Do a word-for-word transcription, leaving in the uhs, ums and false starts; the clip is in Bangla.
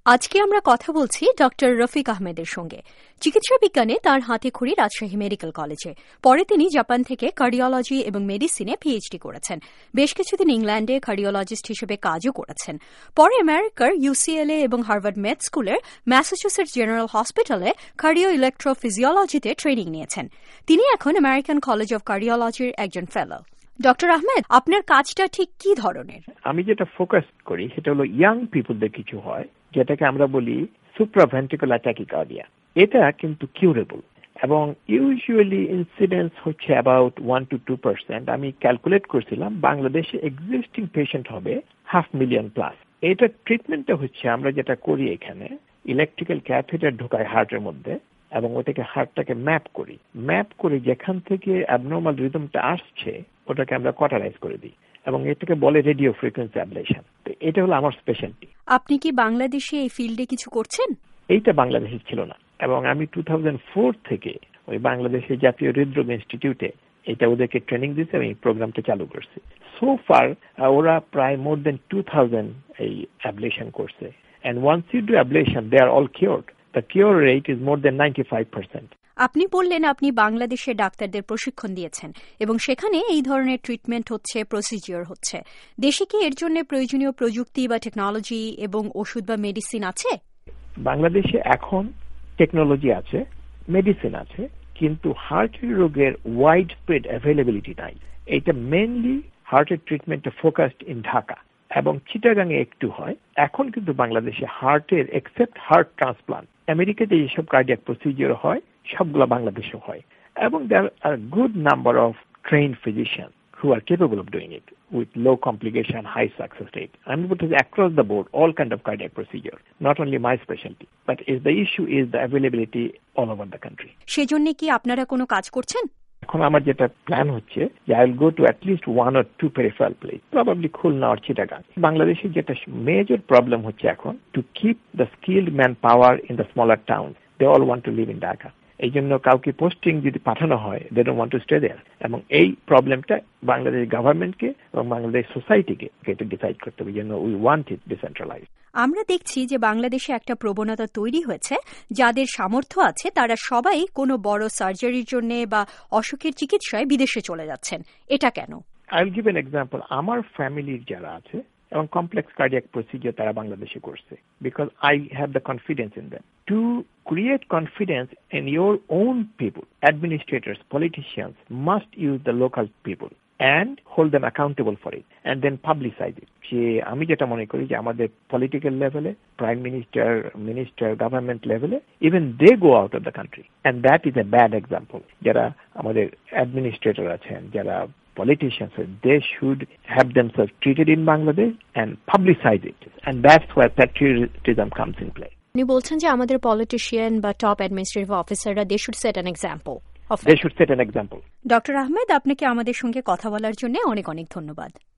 আজকে আমরা কথা বলছি ডক্টর রফিক আহমেদের সঙ্গে। চিকিৎসা বিজ্ঞানে তার হাতেখড়ি রাজশাহী মেডিকেল কলেজে। পরে তিনি জাপান থেকে কার্ডিওলজি এবং মেডিসিনে পিএইচডি করেছেন। বেশ কিছুদিন ইংল্যান্ডে কার্ডিওলজিস্ট হিসেবে কাজও করেছেন। পরে আমেরিকার ইউসিএলএ এবং হার্ভার্ড মেড স্কুলের ম্যাসাচুসেটস জেনারেল হসপিটালে কার্ডিও ইলেকট্রোফিজিওলজিতে ট্রেনিং নিয়েছেন। তিনি এখন আমেরিকান কলেজ অব কার্ডিওলজির একজন ফেলো। ডক্টর আহমেদ, আপনার কাজটা ঠিক কি ধরনের? আমি যেটা ফোকাস করি সেটা হলো ইয়াং পিপলদের কিছু হয় যেটাকে আমরা বলি সুপ্রাভেন্ট্রিকুলার ট্যাকিকার্ডিয়া। এটা কিন্তু কিউরেবল এবং ইউজুয়ালি ইনসিডেন্স হচ্ছে about one two two percent. আমি ক্যালকুলেট করছিলাম বাংলাদেশে এক্সিস্টিং পেশেন্ট হবে হাফ মিলিয়ন প্লাস। এটা ট্রিটমেন্টটা হচ্ছে আমরা যেটা করি এখানে ইলেকট্রিক্যাল ক্যাথেটার ঢোকায় হার্টের মধ্যে এবং ওটাকে হার্টটাকে ম্যাপ করি। ম্যাপ করে যেখান থেকে অ্যাবনর্মাল রিদমটা আসছে ওটাকে আমরা কটারাইজ করে দিই এবং এটাকে বলে রেডিও ফ্রিকোয়েন্সি অ্যাবলেশন। তো এটা হলো আমার স্পেশালিটি। আপনি কি বাংলাদেশে এই ফিল্ডে কিছু করছেন? এইটা বাংলাদেশে ছিল না এবং আমি টু থাউজেন্ড ফোর থেকে ওই বাংলাদেশের জাতীয় হৃদরোগ ইনস্টিটিউটে এটা ওদেরকে ট্রেনিং দিতে আমি প্রোগ্রামটা চালু করছি। সো ফার ওরা প্রায় মোর দেন টু থাউজেন্ড এই অ্যাবলেশন করছে। And once you do ablation they are all cured. The cure rate is more than ninety five percent. আপনি বললেন আপনি বাংলাদেশে ডাক্তারদের প্রশিক্ষণ দিয়েছেন এবং সেখানে এই ধরনের ট্রিটমেন্ট হচ্ছে, প্রসিজিওর হচ্ছে। দেশে কি এর জন্য প্রয়োজনীয় প্রযুক্তি বা টেকনোলজি এবং ওষুধ বা মেডিসিন আছে? বাংলাদেশে এখন টেকনোলজি আছে, মেডিসিন আছে, কিন্তু হার্টের রোগের ওয়াইড স্প্রেড অ্যাভেলেবিলিটি নাই। এটা মেইনলি হার্টের ট্রিটমেন্টে ফোকাসড ইন ঢাকা এবং চিটাগাং এ একটু হয়। এখন কিন্তু বাংলাদেশে হার্টের এক্সেপ্ট হার্ট ট্রান্সপ্লান্ট আমেরিকাতে যেসব কার্ডিয়াক প্রসিজিওর হয় সবগুলো বাংলাদেশে হয় এবং there are a good number of trained physicians who are capable of doing it with low complication, high success rate. I'm able to say across the board all kind of cardiac procedure, not only my specialty, but is the issue is the availability all over the country. সেজন্য কি আপনারা কোনো কাজ করছেন? এখন আমার যেটা প্ল্যান হচ্ছে যে I will go to at least one or two peripheral place, probably Khulna or Chittagong. বাংলাদেশে যেটা মেজর প্রবলেম হচ্ছে এখন to keep the skilled manpower in the smaller towns. They all want to live in Dhaka. এই জন্য কাউকে পোস্টিং যদি পাঠানো হয় they don't want to stay there. এবং এই প্রবলেমটা বাংলাদেশ গভর্নমেন্টকে এবং বাংলাদেশ সোসাইটিকে এটা ডিসাইড করতে হবে যেন উই ওয়ান্ট ইট ডিসেন্ট্রালাইজড। আমরা দেখছি যে বাংলাদেশে একটা প্রবণতা তৈরি হয়েছে, যাদের সামর্থ্য আছে তারা সবাই কোনো বড় সার্জারির জন্য বা অসুখের চিকিৎসায় বিদেশে চলে যাচ্ছেন। এটা কেন? I will give an example. আমার ফ্যামিলির যারা আছে এবং কমপ্লেক্স কার্ডিয়াক প্রসিজিওর তারা বাংলাদেশে করছে because I have the confidence in them. To create confidence in your own people, administrators, politicians must use the local people and hold them accountable for it and then publicize it. যে আমি যেটা মনে করি যে আমাদের পলিটিক্যাল লেভেলে, প্রাইম মিনিস্টার, মিনিস্টার, গভর্নমেন্ট লেভেলে even they go out of the country and that is a bad example. যারা আমাদের অ্যাডমিনিস্ট্রেটর আছেন, যারা politicians, they should have themselves treated in Bangladesh and publicize it, and that's where patriotism comes in play. আপনি বলছেন যে আমাদের পলিটিশিয়ান বা টপ অ্যাডমিনিস্ট্রেটিভ অফিসাররা they should set an example. They should set an example. Doctor Ahmed, আপনাকে আমাদের সঙ্গে কথা বলার জন্য অনেক অনেক ধন্যবাদ।